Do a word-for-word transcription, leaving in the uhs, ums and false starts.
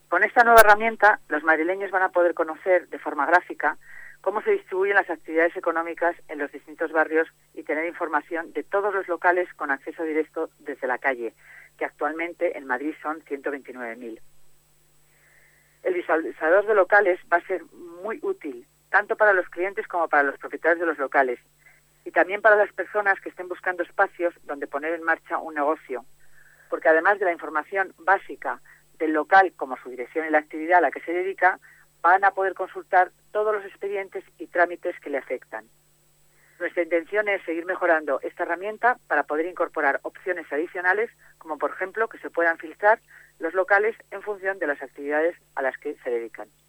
Con esta nueva herramienta, los madrileños van a poder conocer de forma gráfica cómo se distribuyen las actividades económicas en los distintos barrios y tener información de todos los locales con acceso directo desde la calle, que actualmente en Madrid son ciento veintinueve mil. El visualizador de locales va a ser muy útil, tanto para los clientes como para los propietarios de los locales, y también para las personas que estén buscando espacios donde poner en marcha un negocio, porque además de la información básica del local, como su dirección y la actividad a la que se dedica, van a poder consultar todos los expedientes y trámites que le afectan. Nuestra intención es seguir mejorando esta herramienta para poder incorporar opciones adicionales, como por ejemplo que se puedan filtrar los locales en función de las actividades a las que se dedican.